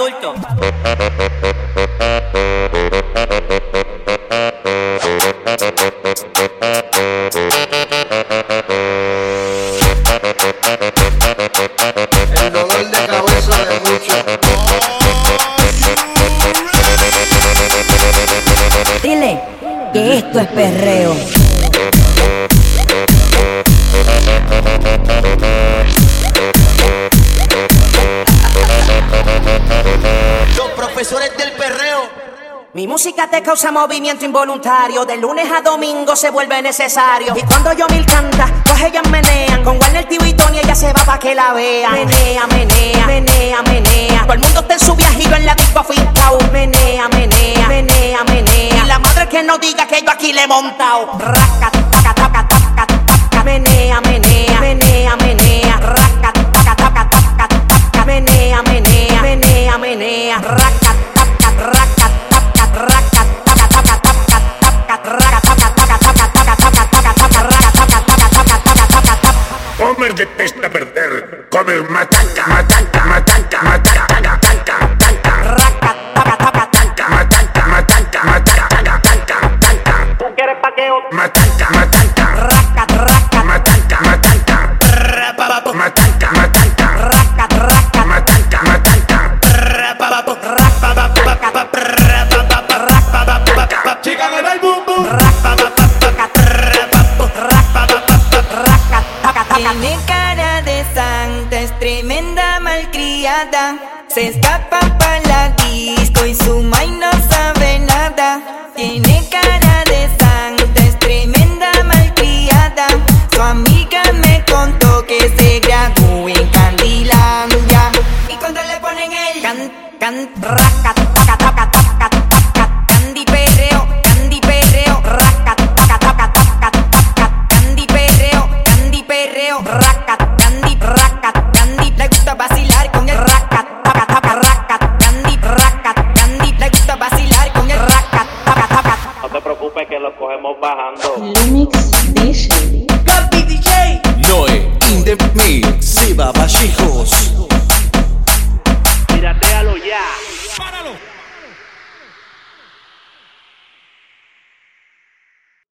adultos. El dolor de cabeza de muchos. Dile que esto es perreo. Los profesores del perreo. Mi música te causa movimiento involuntario. De lunes a domingo se vuelve necesario. Y cuando Yomil canta, pues ellas menean. Con Warner, Tío y Tony ella se va pa' que la vean. Menea, menea, menea, menea. Todo el mundo está en su viajillo en la disco afincao. Menea, menea, menea, menea. Y la madre que no diga que yo aquí le he montao. Raca, taca, taca, taca, taca. Menea, menea, menea, menea. Raca, taca, taca, taca, taca. Menea, menea, menea, menea. Raca, taca, raca. Comer detesta perder. Comer matanca, matanca, matanca, matanca, matanca, matanca, matanca, matanca, matanca, matanca. ¿Tú quieres paqueo? Matanca, matanca, raca, raca, matanca, matanca, matanca, matanca, raca, raca, matanca, matanca, Chica de el boom boom. Tiene cara de santa, es tremenda malcriada. Se escapa pa' la disco y su mai no sabe nada. Tiene cara de santa, es tremenda malcriada. Su amiga me contó que se graduó en Candilandia. Y cuando le ponen el raca, taca, taca, taca, taca, candy perreo, raca, taca, taca, taca, taca, candy perreo, raca, candy, le gusta vacilar con el raca, taca, taca, raca, candy, le gusta vacilar con el raca, taca, taca. No te preocupes que lo cogemos bajando. Lumix DJ. Gabi DJ. Noe in the mix, Siba Bajijos.